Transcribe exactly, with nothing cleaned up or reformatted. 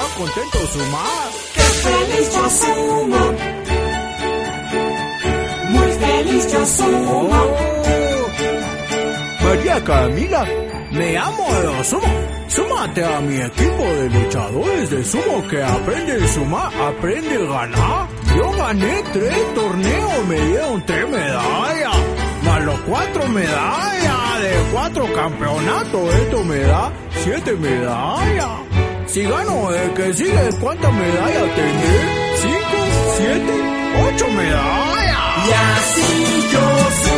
contento sumar. ¡Qué feliz yo sumo! Muy feliz yo sumo. Oh. María Camila, me amo de sumo. Súmate a mi equipo de luchadores de sumo que aprende a sumar, aprende a ganar. Yo gané tres torneos, me dieron tres medallas. Más los cuatro medallas de cuatro campeonatos, esto me da siete medallas. Si gano el que sigue, ¿cuántas medallas tendré? Cinco, siete, ocho medallas. Y así yo